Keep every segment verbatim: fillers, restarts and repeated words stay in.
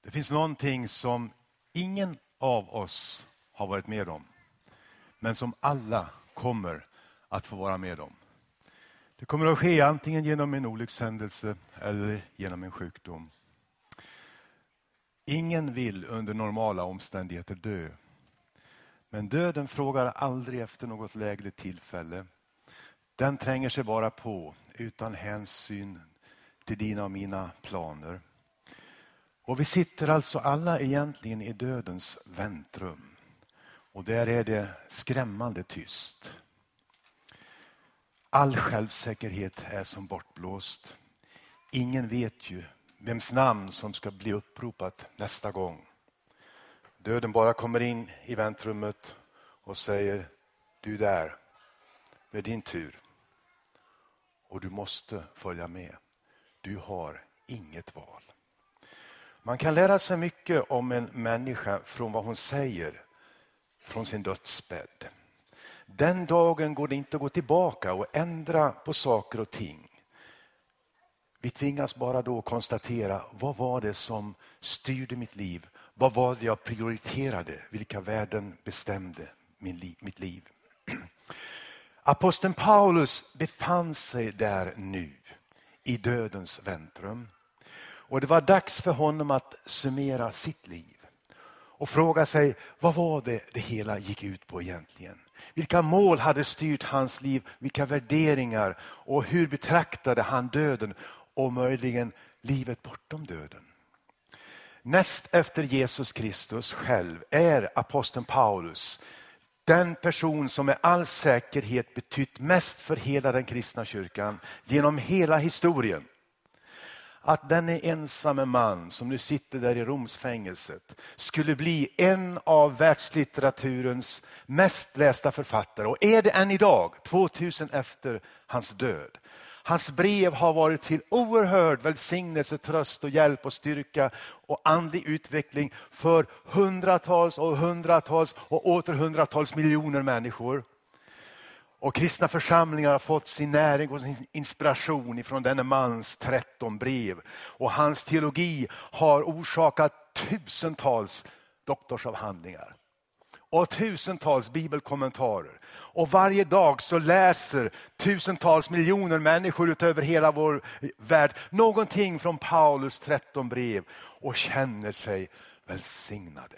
Det finns någonting som ingen av oss har varit med om, men som alla kommer att få vara med om. Det kommer att ske antingen genom en olyckshändelse eller genom en sjukdom. Ingen vill under normala omständigheter dö. Men döden frågar aldrig efter något lägligt tillfälle. Den tränger sig bara på utan hänsyn till dina och mina planer. Och vi sitter alltså alla egentligen i dödens väntrum. Och där är det skrämmande tyst. All självsäkerhet är som bortblåst. Ingen vet ju vems namn som ska bli uppropat nästa gång. Döden bara kommer in i väntrummet och säger: du där, det är din tur. Och du måste följa med. Du har inget val. Man kan lära sig mycket om en människa från vad hon säger från sin dödsbädd. Den dagen går det inte att gå tillbaka och ändra på saker och ting. Vi tvingas bara då konstatera: vad var det som styrde mitt liv? Vad var det jag prioriterade? Vilka värden bestämde min li- mitt liv? Aposteln Paulus befann sig där nu i dödens väntrum. Och det var dags för honom att summera sitt liv. Och fråga sig: vad var det det hela gick ut på egentligen? Vilka mål hade styrt hans liv? Vilka värderingar? Och hur betraktade han döden? Och möjligen livet bortom döden? Näst efter Jesus Kristus själv är aposteln Paulus den person som med all säkerhet betytt mest för hela den kristna kyrkan genom hela historien. Att den är ensamme man som nu sitter där i Romsfängelset skulle bli en av världslitteraturens mest lästa författare. Och är det än idag, tvåtusen efter hans död. Hans brev har varit till oerhörd välsignelse, tröst och hjälp och styrka och andlig utveckling för hundratals och hundratals och åter hundratals miljoner människor. Och kristna församlingar har fått sin näring och sin inspiration ifrån denne mans tretton brev. Och hans teologi har orsakat tusentals doktorsavhandlingar. Och tusentals bibelkommentarer. Och varje dag så läser tusentals miljoner människor utöver hela vår värld någonting från Paulus tretton brev. Och känner sig välsignade.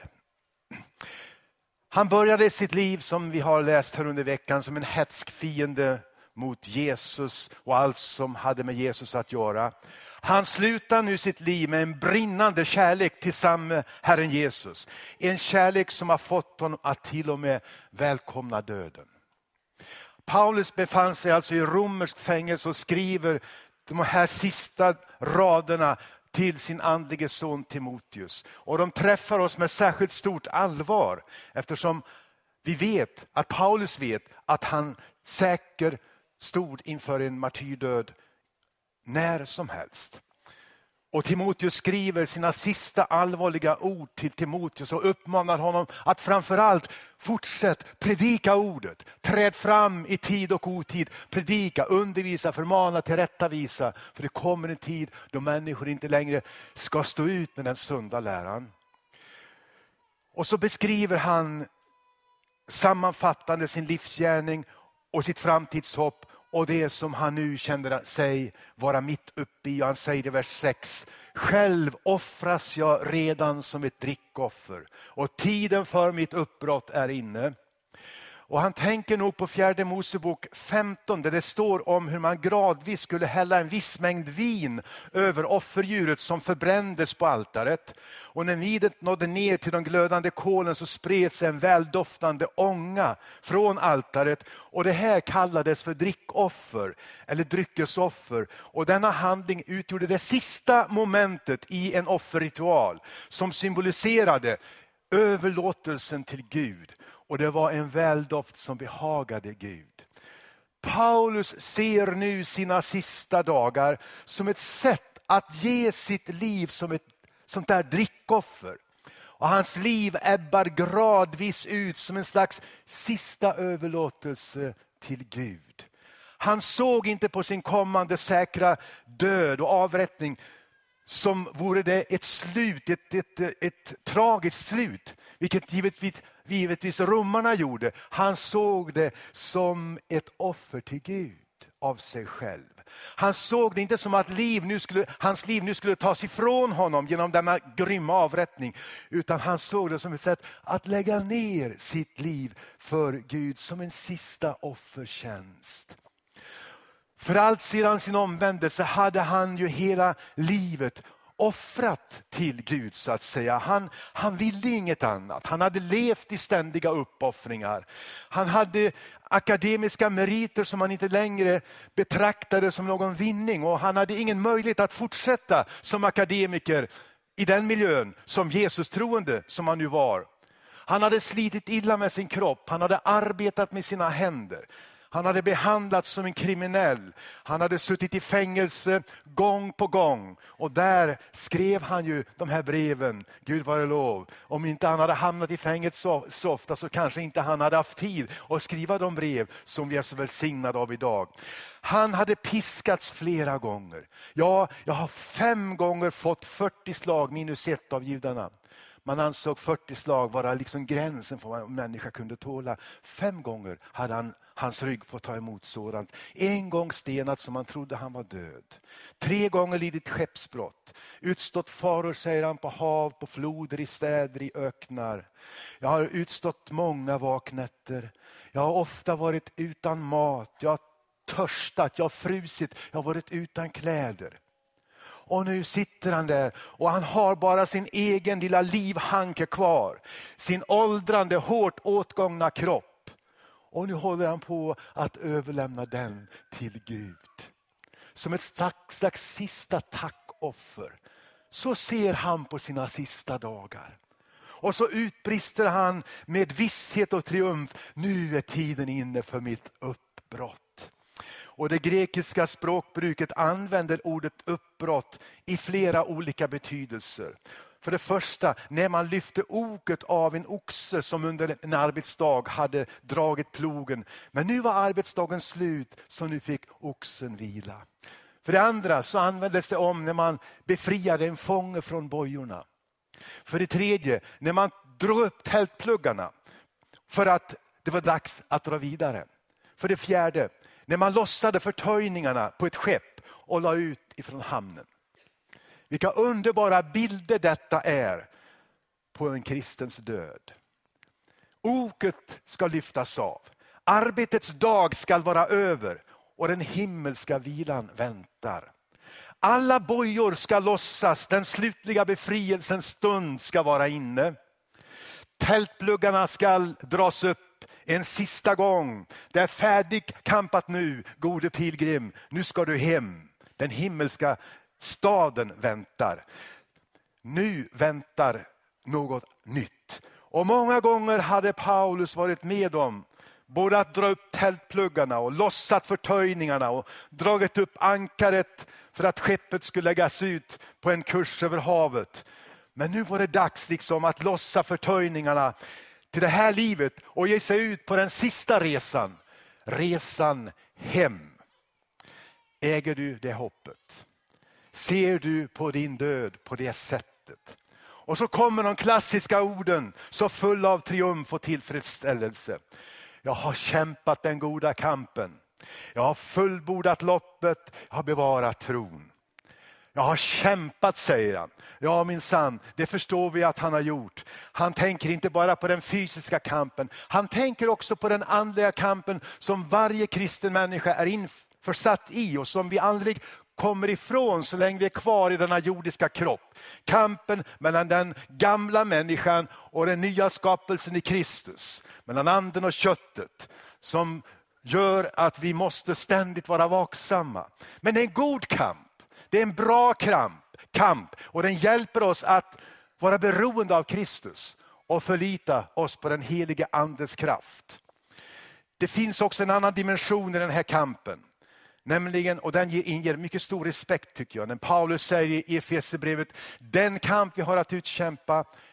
Han började sitt liv, som vi har läst här under veckan, som en hätsk fiende mot Jesus och allt som hade med Jesus att göra. Han slutar nu sitt liv med en brinnande kärlek till samme Herren Jesus. En kärlek som har fått honom att till och med välkomna döden. Paulus befann sig alltså i romerskt fängelse och skriver de här sista raderna till sin andlige son Timoteus. Och de träffar oss med särskilt stort allvar, eftersom vi vet att Paulus vet att han säker stod inför en martyrdöd när som helst. Och Timoteus skriver sina sista allvarliga ord till Timoteus och uppmanar honom att framförallt fortsätt predika ordet. Träd fram i tid och otid. Predika, undervisa, förmana, tillrättavisa. För det kommer en tid då människor inte längre ska stå ut med den sunda läran. Och så beskriver han sammanfattande sin livsgärning och sitt framtidshopp. Och det som han nu känner sig vara mitt uppe i. Och han säger i vers sex: själv offras jag redan som ett drickoffer. Och tiden för mitt uppbrott är inne. Och han tänker nog på fjärde Mosebok femton, där det står om hur man gradvis skulle hälla en viss mängd vin över offerdjuret som förbrändes på altaret. Och när vinet nådde ner till de glödande kolen så spreds en väldoftande ånga från altaret. Och det här kallades för drickoffer eller dryckesoffer. Och denna handling utgjorde det sista momentet i en offerritual som symboliserade överlåtelsen till Gud. Och det var en väldoft som behagade Gud. Paulus ser nu sina sista dagar som ett sätt att ge sitt liv som ett sånt där drickoffer. Och hans liv ebbar gradvis ut som en slags sista överlåtelse till Gud. Han såg inte på sin kommande säkra död och avrättning som vore det ett slut, ett, ett, ett, ett tragiskt slut. Vilket givetvis, givetvis romarna gjorde. Han såg det som ett offer till Gud av sig själv. Han såg det inte som att liv nu skulle, hans liv nu skulle tas ifrån honom genom denna grymma avrättning. Utan han såg det som ett sätt att lägga ner sitt liv för Gud som en sista offertjänst. För allt sedan sin omvändelse hade han ju hela livet offrat till Gud så att säga. Han, han ville inget annat. Han hade levt i ständiga uppoffringar. Han hade akademiska meriter som han inte längre betraktade som någon vinning. Och han hade ingen möjlighet att fortsätta som akademiker i den miljön som Jesus troende som han nu var. Han hade slitit illa med sin kropp. Han hade arbetat med sina händer. Han hade behandlats som en kriminell. Han hade suttit i fängelse gång på gång. Och där skrev han ju de här breven. Gud vare lov. Om inte han hade hamnat i fängelse så, så ofta så kanske inte han hade haft tid att skriva de brev som vi är så välsignade av idag. Han hade piskats flera gånger. Ja, jag har fem gånger fått fyrtio slag minus ett av judarna. Man ansåg fyrtio slag vara liksom gränsen för vad en människa kunde tåla. Fem gånger hade han hans rygg fått ta emot sådant. En gång stenat som man trodde han var död. Tre gånger lidit skeppsbrott. Utstått faror, säger han, på hav, på floder, i städer, i öknar. Jag har utstått många vaknätter. Jag har ofta varit utan mat. Jag har törstat, jag har frusit. Jag har varit utan kläder. Och nu sitter han där och han har bara sin egen lilla livhanke kvar. Sin åldrande, hårt åtgångna kropp. Och nu håller han på att överlämna den till Gud. Som ett slags, slags sista tackoffer. Så ser han på sina sista dagar. Och så utbrister han med visshet och triumf. Nu är tiden inne för mitt uppbrott. Och det grekiska språkbruket använder ordet uppbrott i flera olika betydelser. För det första, när man lyfte oket av en oxe som under en arbetsdag hade dragit plogen. Men nu var arbetsdagen slut, så nu fick oxen vila. För det andra så användes det om när man befriade en fånge från bojorna. För det tredje, när man drog upp tältpluggarna för att det var dags att dra vidare. För det fjärde, när man lossade förtöjningarna på ett skepp och la ut ifrån hamnen. Vilka underbara bilder detta är på en kristens död. Oket ska lyftas av. Arbetets dag ska vara över och den himmelska vilan väntar. Alla bojor ska lossas, den slutliga befrielsens stund ska vara inne. Tältpluggarna ska dras upp en sista gång. Det är färdigkampat nu, gode pilgrim. Nu ska du hem. Den himmelska staden väntar. Nu väntar något nytt. Och många gånger hade Paulus varit med om både att dra upp tältpluggarna och lossat förtöjningarna och dragit upp ankaret för att skeppet skulle läggas ut på en kurs över havet. Men nu var det dags liksom att lossa förtöjningarna till det här livet och ge sig ut på den sista resan. Resan hem. Äger du det hoppet? Ser du på din död på det sättet? Och så kommer de klassiska orden så fulla av triumf och tillfredsställelse. Jag har kämpat den goda kampen. Jag har fullbordat loppet. Jag har bevarat tron. Jag har kämpat, säger han. Ja, min sann, det förstår vi att han har gjort. Han tänker inte bara på den fysiska kampen. Han tänker också på den andliga kampen som varje kristen människa är införsatt i och som vi aldrig kommer ifrån så länge vi är kvar i denna jordiska kropp. Kampen mellan den gamla människan och den nya skapelsen i Kristus. Mellan anden och köttet som gör att vi måste ständigt vara vaksamma. Men det är en god kamp. Det är en bra kamp, kamp och den hjälper oss att vara beroende av Kristus och förlita oss på den helige andes kraft. Det finns också en annan dimension i den här kampen. Nämligen, och den inger mycket stor respekt tycker jag. När Paulus säger i Efesierbrevet, den kamp vi har att utkämpa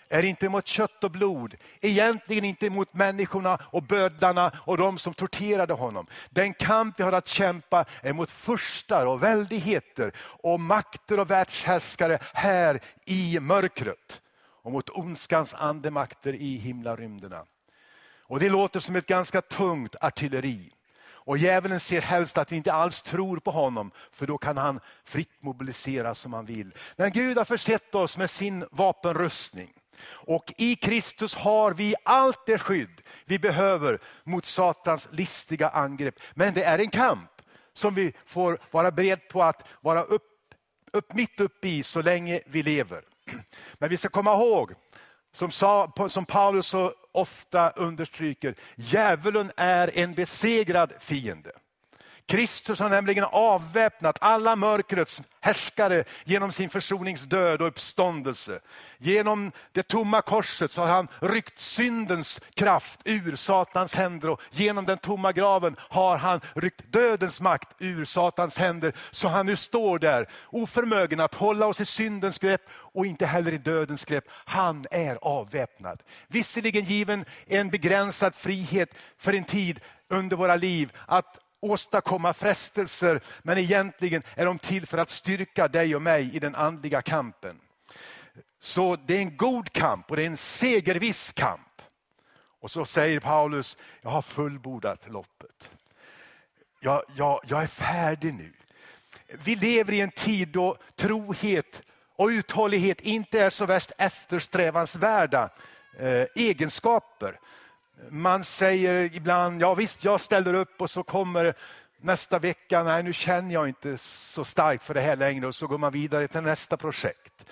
är inte mot kött och blod. Egentligen inte mot människorna och bödlarna och de som torterade honom. Den kamp vi har att kämpa är mot furstar och väldigheter och makter och världshärskare här i mörkret. Och mot ondskans andemakter i himlarymderna. Och det låter som ett ganska tungt artilleri. Och djävulen ser helst att vi inte alls tror på honom. För då kan han fritt mobilisera som han vill. Men Gud har försett oss med sin vapenrustning. Och i Kristus har vi allt det skydd vi behöver mot Satans listiga angrepp. Men det är en kamp som vi får vara beredd på att vara upp, upp, mitt uppe i så länge vi lever. Men vi ska komma ihåg, som, sa, som Paulus så ofta understryker, djävulen är en besegrad fiende. Kristus har nämligen avväpnat alla mörkrets härskare genom sin försoningsdöd och uppståndelse. Genom det tomma korset så har han ryckt syndens kraft ur Satans händer. Och genom den tomma graven har han ryckt dödens makt ur Satans händer. Så han nu står där oförmögen att hålla oss i syndens grepp och inte heller i dödens grepp. Han är avväpnad. Visserligen given en begränsad frihet för en tid under våra liv att åstadkomma frestelser, men egentligen är de till för att styrka dig och mig i den andliga kampen. Så det är en god kamp och det är en segerviss kamp. Och så säger Paulus, jag har fullbordat loppet. Jag, jag, jag är färdig nu. Vi lever i en tid då trohet och uthållighet inte är så värst eftersträvansvärda eh, egenskaper. Man säger ibland, ja visst jag ställer upp och så kommer nästa vecka, nej nu känner jag inte så starkt för det här längre och så går man vidare till nästa projekt.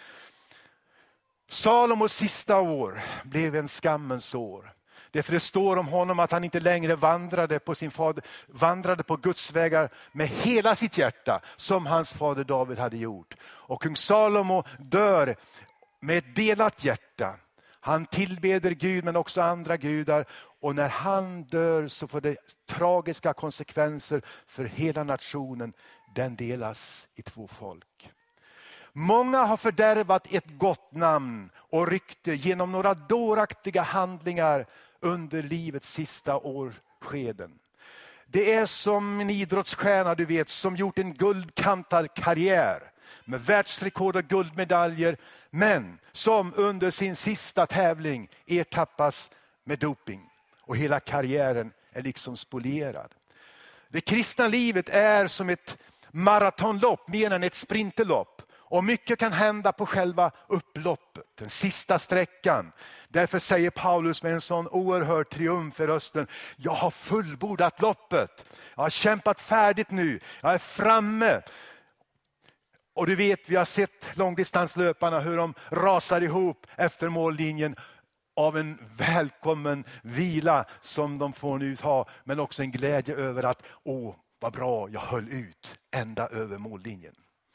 Salomos sista år blev en skammens år. Därför det står om honom att han inte längre vandrade på sin fader, vandrade på Guds vägar med hela sitt hjärta som hans fader David hade gjort. Och kung Salomo dör med ett delat hjärta. Han tillbeder Gud men också andra gudar. Och när han dör så får det tragiska konsekvenser för hela nationen. Den delas i två folk. Många har fördärvat ett gott namn och rykte genom några dåraktiga handlingar under livets sista årskeden. Det är som en idrottsstjärna du vet som gjort en guldkantad karriär med världsrekord och guldmedaljer, men som under sin sista tävling ertappas med doping och hela karriären är liksom spolierad. Det kristna livet är som ett maratonlopp mer än ett sprinterlopp. Och mycket kan hända på själva upploppet, den sista sträckan. Därför säger Paulus med en sån oerhörd triumf i rösten, jag har fullbordat loppet. Jag har kämpat färdigt nu, jag är framme. Och du vet, vi har sett långdistanslöparna hur de rasar ihop efter mållinjen av en välkommen vila som de får nu ha. Men också en glädje över att, åh vad bra jag höll ut ända över mållinjen.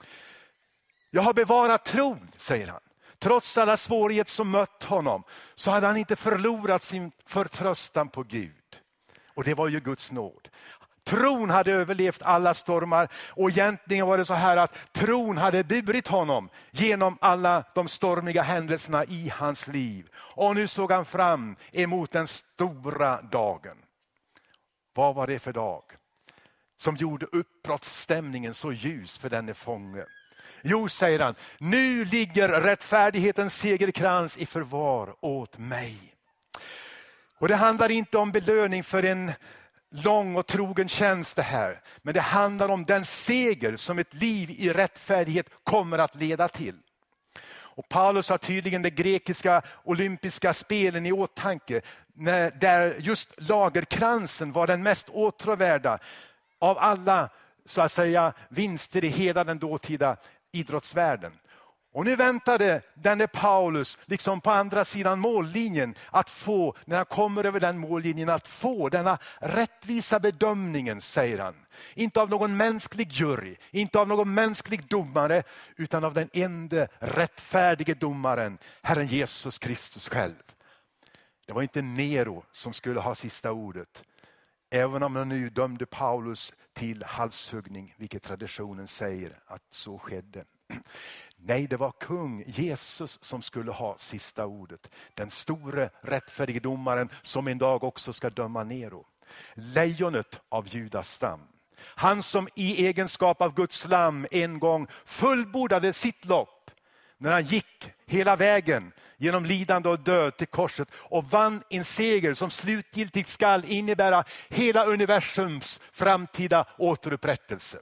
Jag har bevarat tron, säger han. Trots alla svårigheter som mött honom så hade han inte förlorat sin förtröstan på Gud. Och det var ju Guds nåd. Tron hade överlevt alla stormar och egentligen var det så här att tron hade burit honom genom alla de stormiga händelserna i hans liv. Och nu såg han fram emot den stora dagen. Vad var det för dag som gjorde uppbrottsstämningen så ljus för denne fånge? Jo, säger han, nu ligger rättfärdighetens segerkrans i förvar åt mig. Och det handlar inte om belöning för en lång och trogen tjänst det här. Men det handlar om den seger som ett liv i rättfärdighet kommer att leda till. Och Paulus har tydligen de grekiska olympiska spelen i åtanke. När, där just lagerkransen var den mest åtråvärda av alla så att säga vinster i hela den dåtida idrottsvärlden. Och nu väntade denne Paulus liksom på andra sidan mållinjen att få, när han kommer över den mållinjen, att få denna rättvisa bedömningen, säger han. Inte av någon mänsklig jury, inte av någon mänsklig domare, utan av den enda rättfärdige domaren, Herren Jesus Kristus själv. Det var inte Nero som skulle ha sista ordet, Även om han nu dömde Paulus till halshuggning, vilket traditionen säger att så skedde. Nej, det var kung Jesus som skulle ha sista ordet. Den store rättfärdige domaren som en dag också ska döma Nero. Lejonet av Judas stam. Han som i egenskap av Guds lamm en gång fullbordade sitt lopp. När han gick hela vägen genom lidande och död till korset och vann en seger som slutgiltigt skall innebära hela universums framtida återupprättelse.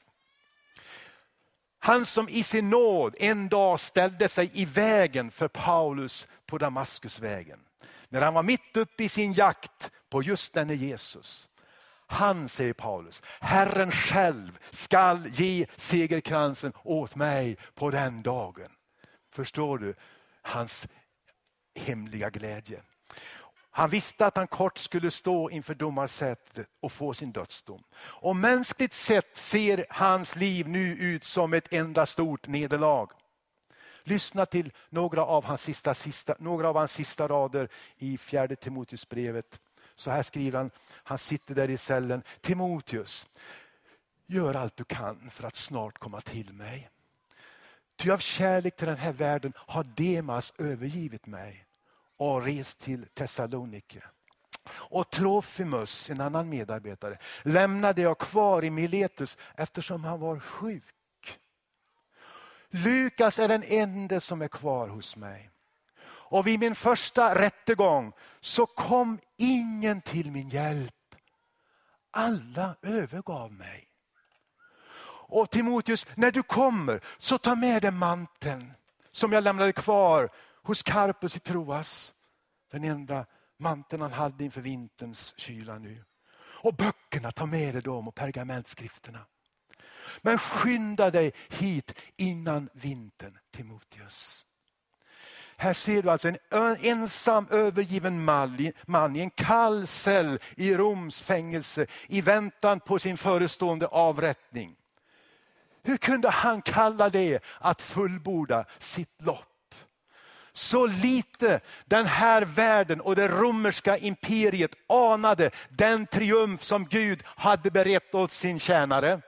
Han som i sin nåd en dag ställde sig i vägen för Paulus på Damaskusvägen. När han var mitt uppe i sin jakt på just denne Jesus. Han, säger Paulus, Herren själv skall ge segerkransen åt mig på den dagen. Förstår du hans hemliga glädje? Han visste att han kort skulle stå inför domarsätet och få sin dödsdom. Och mänskligt sett ser hans liv nu ut som ett enda stort nederlag. Lyssna till några av hans sista, sista, några av hans sista rader i fjärde Timoteusbrevet. Så här skriver han, han sitter där i cellen. Timoteus, gör allt du kan för att snart komma till mig. Ty av kärlek till den här världen har Demas övergivit mig och rest till Thessalonike. Och Trofimus, en annan medarbetare, lämnade jag kvar i Miletus eftersom han var sjuk. Lukas är den enda som är kvar hos mig. Och vid min första rättegång så kom ingen till min hjälp. Alla övergav mig. Och Timoteus, när du kommer så ta med dig manteln som jag lämnade kvar hos Karpus i Troas. Den enda manteln han hade inför vinterns kyla nu. Och böckerna, ta med dig dem och pergamentskrifterna. Men skynda dig hit innan vintern, Timoteus. Här ser du alltså en ensam övergiven man i en kall cell i Roms fängelse i väntan på sin förestående avrättning. Hur kunde han kalla det att fullborda sitt lopp? Så lite den här världen och det romerska imperiet anade den triumf som Gud hade berett åt sin tjänare.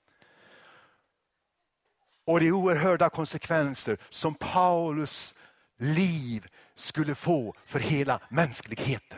Och de oerhörda konsekvenser som Paulus liv skulle få för hela mänskligheten.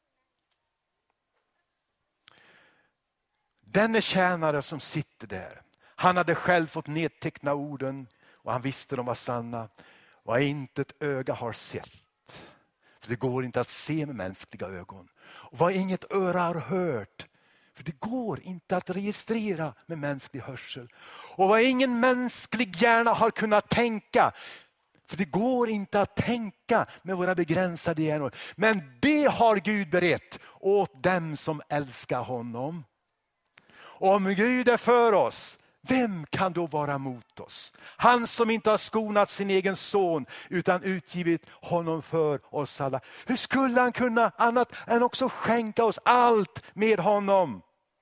Denne tjänare som sitter där, han hade själv fått nedteckna orden och han visste de var sanna. Vad inte ett öga har sett. För det går inte att se med mänskliga ögon. Och vad inget öra har hört. För det går inte att registrera med mänsklig hörsel. Och vad ingen mänsklig hjärna har kunnat tänka. För det går inte att tänka med våra begränsade hjärnor. Men det har Gud berett åt dem som älskar honom. Och om Gud är för oss, vem kan då vara mot oss? Han som inte har skonat sin egen son utan utgivit honom för oss alla. Hur skulle han kunna annat än också skänka oss allt med honom?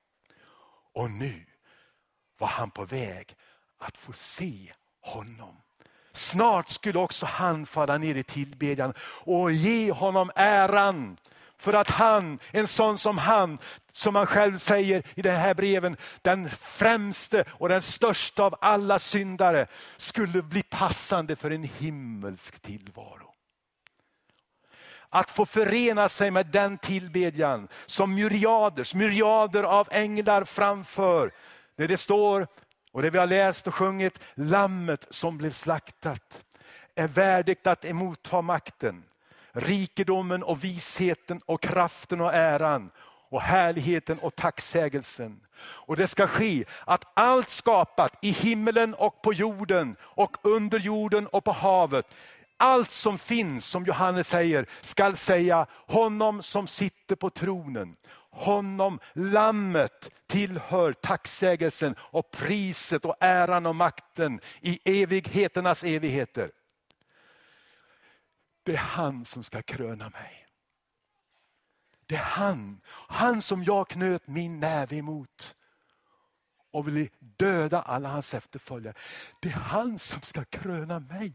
Och nu var han på väg att få se honom. Snart skulle också han falla ner i tillbedjan och ge honom äran. För att han, en sån som han, som han själv säger i den här breven, den främste och den största av alla syndare, skulle bli passande för en himmelsk tillvaro. Att få förena sig med den tillbedjan som myriaders, myriader av änglar framför. Där det står, och det vi har läst och sjungit, lammet som blev slaktat är värdigt att emotta makten, rikedomen och visheten och kraften och äran och härligheten och tacksägelsen. Och det ska ske att allt skapat i himmelen och på jorden och under jorden och på havet, allt som finns, som Johannes säger, skall säga honom som sitter på tronen. Honom, lammet, tillhör tacksägelsen och priset och äran och makten i evigheternas evigheter. Det är han som ska kröna mig. Det är han, han som jag knöt min näve emot och ville döda alla hans efterföljare. Det är han som ska kröna mig.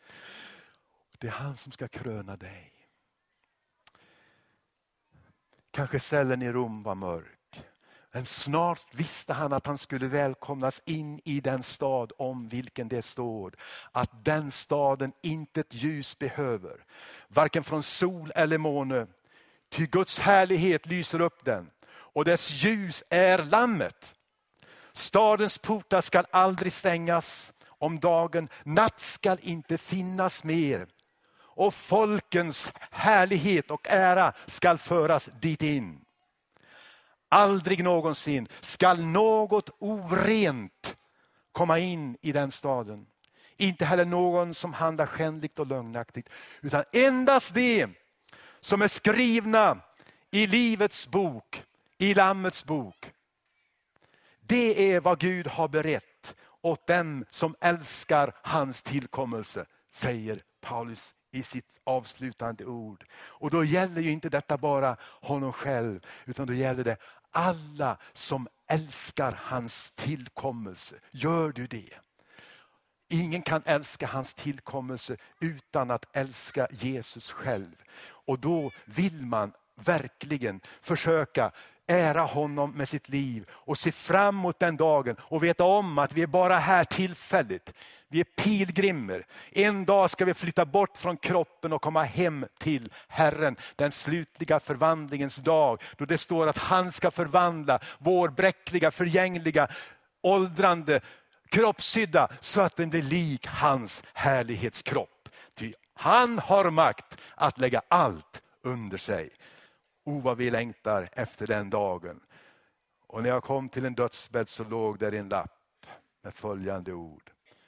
Det är han som ska kröna dig. Kanske cellen i Rom var mörk. Men snart visste han att han skulle välkomnas in i den stad om vilken det står. Att den staden inte ett ljus behöver. Varken från sol eller måne. Ty Guds härlighet lyser upp den. Och dess ljus är lammet. Stadens portar skall aldrig stängas om dagen. Natt skall inte finnas mer. Och folkens härlighet och ära skall föras dit in. Aldrig någonsin skall något orent komma in i den staden. Inte heller någon som handlar skändligt och lögnaktigt. Utan endast det som är skrivna i livets bok, i Lammets bok. Det är vad Gud har berett åt dem som älskar hans tillkommelse, säger Paulus i sitt avslutande ord. Och då gäller ju inte detta bara honom själv, utan då gäller det alla som älskar hans tillkommelse. Gör du det? Ingen kan älska hans tillkommelse utan att älska Jesus själv. Och då vill man verkligen försöka ära honom med sitt liv och se fram emot den dagen och veta om att vi är bara här tillfälligt. Vi är pilgrimer. En dag ska vi flytta bort från kroppen och komma hem till Herren. Den slutliga förvandlingens dag. Då det står att han ska förvandla vår bräckliga, förgängliga, åldrande kroppshydda så att den blir lik hans härlighetskropp. Ty han har makt att lägga allt under sig. O, vad vi längtar efter den dagen. Och när jag kom till en dödsbädd så låg där en lapp med följande ord.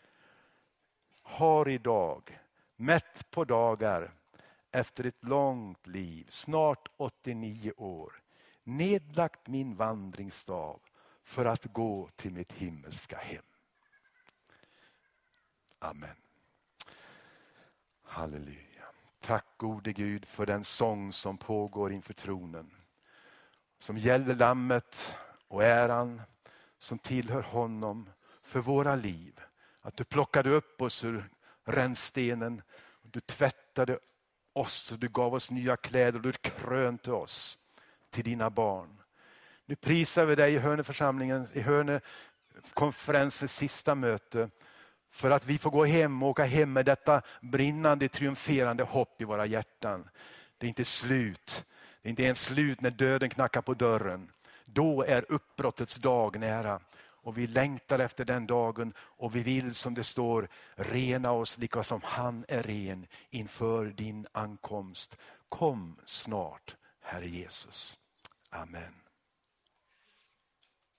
Har idag, mätt på dagar, efter ett långt liv, snart åttionio år, nedlagt min vandringsstav för att gå till mitt himmelska hem. Amen. Halleluja. Tack gode Gud för den sång som pågår inför tronen. Som gäller lammet och äran som tillhör honom för våra liv. Att du plockade upp oss ur rännstenen. Du tvättade oss och du gav oss nya kläder och du krönte oss till dina barn. Nu prisar vi dig i Hörneförsamlingen, i Hörnekonferensens sista möte. För att vi får gå hem och åka hem med detta brinnande, triumferande hopp i våra hjärtan. Det är inte slut. Det är inte ens slut när döden knackar på dörren. Då är uppbrottets dag nära. Och vi längtar efter den dagen och vi vill, som det står, rena oss lika som han är ren inför din ankomst. Kom snart, Herre Jesus. Amen.